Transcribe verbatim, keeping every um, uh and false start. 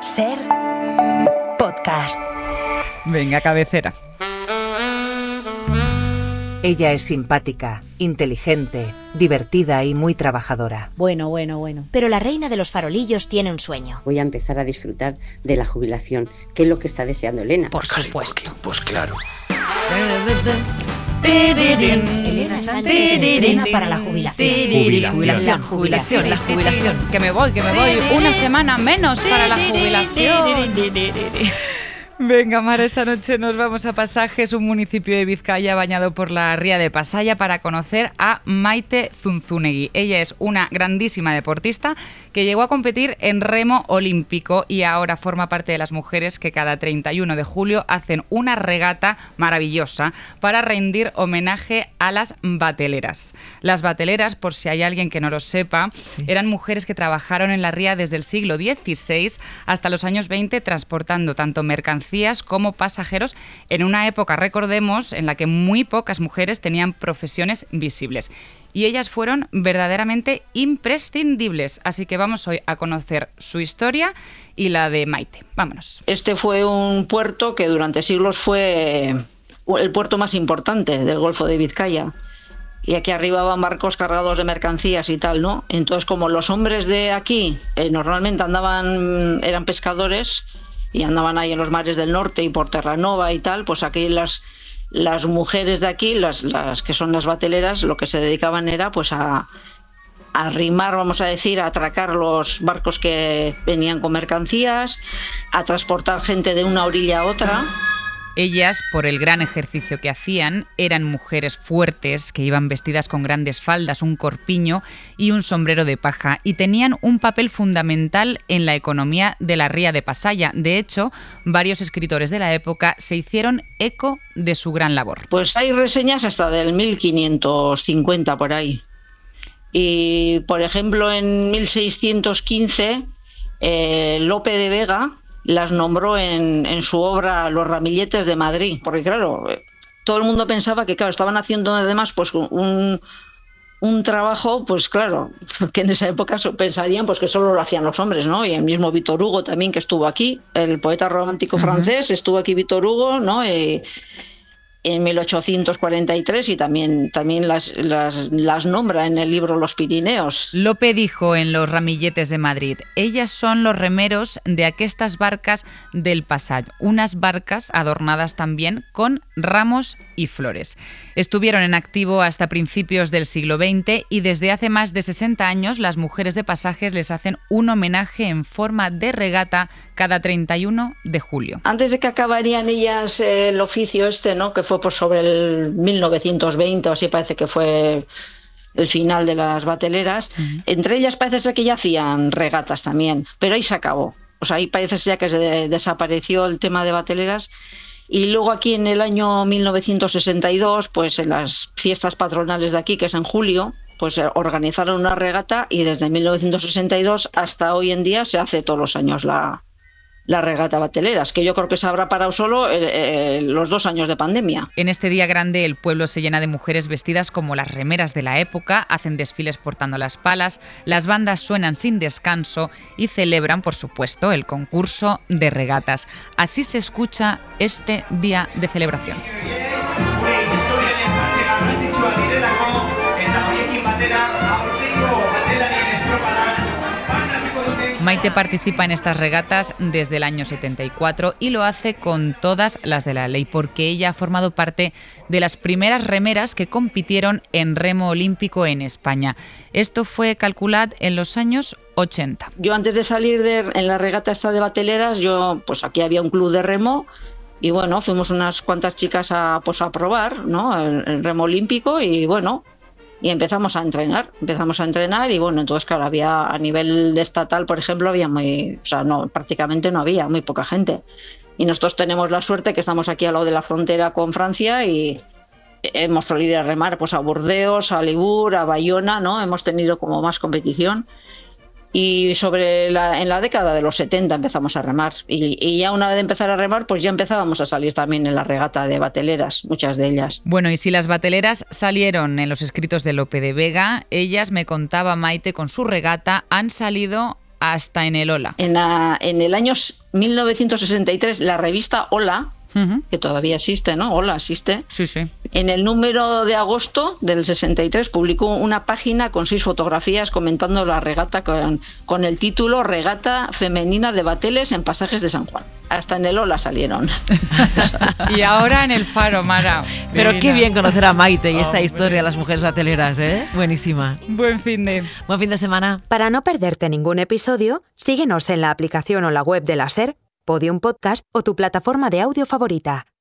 Ser podcast. Venga, cabecera. Ella es simpática, inteligente, divertida y muy trabajadora. Bueno, bueno, bueno. Pero la reina de los farolillos tiene un sueño. Voy a empezar a disfrutar de la jubilación, que es lo que está deseando Elena. Por supuesto. Pues claro. Elena Sánchez entrena para la jubilación. Jubilación, la jubilación, la jubilación. Que me voy, que me voy. Una semana menos para la jubilación. Venga, Mar, esta noche nos vamos a Pasajes, un municipio de Vizcaya bañado por la ría de Pasaya, para conocer a Maite Zunzunegui. Ella es una grandísima deportista que llegó a competir en remo olímpico y ahora forma parte de las mujeres que cada treinta y uno de julio hacen una regata maravillosa para rendir homenaje a las bateleras. Las bateleras, por si hay alguien que no lo sepa, sí. eran mujeres que trabajaron en la ría desde el siglo dieciséis hasta los años veinte, transportando tanto mercancías como pasajeros en una época, recordemos, en la que muy pocas mujeres tenían profesiones visibles. Y ellas fueron verdaderamente imprescindibles. Así que vamos hoy a conocer su historia y la de Maite. Vámonos. Este fue un puerto que durante siglos fue el puerto más importante del Golfo de Vizcaya. Y aquí arribaban barcos cargados de mercancías y tal, ¿no? Entonces, como los hombres de aquí eh, normalmente andaban, eran pescadores y andaban ahí en los mares del norte y por Terranova y tal, pues aquí las, las mujeres de aquí, las, las que son las bateleras, lo que se dedicaban era pues a, a rimar, vamos a decir, a atracar los barcos que venían con mercancías, a transportar gente de una orilla a otra. Ellas, por el gran ejercicio que hacían, eran mujeres fuertes que iban vestidas con grandes faldas, un corpiño y un sombrero de paja, y tenían un papel fundamental en la economía de la ría de Pasaya. De hecho, varios escritores de la época se hicieron eco de su gran labor. Pues hay reseñas hasta del mil quinientos cincuenta por ahí. Y, por ejemplo, en mil seiscientos quince, eh, Lope de Vega las nombró en, en su obra Los ramilletes de Madrid, porque claro, todo el mundo pensaba que claro, estaban haciendo además pues un, un trabajo, pues claro, que en esa época pensarían pues que solo lo hacían los hombres, ¿no? Y el mismo Víctor Hugo también, que estuvo aquí, el poeta romántico uh-huh. francés, estuvo aquí Víctor Hugo, ¿no? Y, en mil ochocientos cuarenta y tres y también, también las, las, las nombra en el libro Los Pirineos. Lope dijo en Los ramilletes de Madrid: ellas son los remeros de aquestas barcas del Passat, unas barcas adornadas también con ramos y flores. Estuvieron en activo hasta principios del siglo veinte y desde hace más de sesenta años las mujeres de Pasajes les hacen un homenaje en forma de regata cada treinta y uno de julio. Antes de que acabarían ellas eh, el oficio este, ¿no? Que fue pues sobre el mil novecientos veinte o así, parece que fue el final de las bateleras. Uh-huh. Entre ellas parece ser que ya hacían regatas también, pero ahí se acabó. O sea, ahí parece ser ya que se de- desapareció el tema de bateleras. Y luego aquí en el año mil novecientos sesenta y dos, pues en las fiestas patronales de aquí, que es en julio, pues organizaron una regata y desde mil novecientos sesenta y dos hasta hoy en día se hace todos los años la, la regata bateleras, que yo creo que se habrá parado solo eh, eh, los dos años de pandemia. En este día grande el pueblo se llena de mujeres vestidas como las remeras de la época, hacen desfiles portando las palas, las bandas suenan sin descanso y celebran, por supuesto, el concurso de regatas. Así se escucha este día de celebración. Maite participa en estas regatas desde el año setenta y cuatro y lo hace con todas las de la ley, porque ella ha formado parte de las primeras remeras que compitieron en remo olímpico en España. Esto fue, calculad, en los años ochenta. Yo antes de salir de, en la regata esta de bateleras, yo pues aquí había un club de remo y bueno, fuimos unas cuantas chicas a, pues, a probar, ¿no? el, el remo olímpico y bueno... Y empezamos a entrenar, empezamos a entrenar y bueno, entonces claro, había a nivel estatal, por ejemplo, había muy, o sea, no, prácticamente no había, muy poca gente. Y nosotros tenemos la suerte que estamos aquí al lado de la frontera con Francia y hemos salido a remar pues a Burdeos, a Libur, a Bayona, ¿no? Hemos tenido como más competición. Y sobre la, en la década de los setenta empezamos a remar y, y ya una vez de empezar a remar pues ya empezábamos a salir también en la regata de bateleras, muchas de ellas. Bueno, y si las bateleras salieron en los escritos de Lope de Vega, ellas, me contaba Maite, con su regata han salido hasta en el Hola. En, la, en el año mil novecientos sesenta y tres, la revista Hola, uh-huh. que todavía existe, ¿no? Hola, existe. Sí, sí. En el número de agosto del sesenta y tres publicó una página con seis fotografías comentando la regata con, con el título Regata Femenina de Bateles en Pasajes de San Juan. Hasta en el Hola salieron. Y ahora en el Faro, Mara. Pero Divina. Qué bien conocer a Maite y esta Hombre. historia de las mujeres bateleras, ¿eh? Buenísima. Buen fin de... Buen fin de semana. Para no perderte ningún episodio, síguenos en la aplicación o la web de la SER, Podium Podcast o tu plataforma de audio favorita.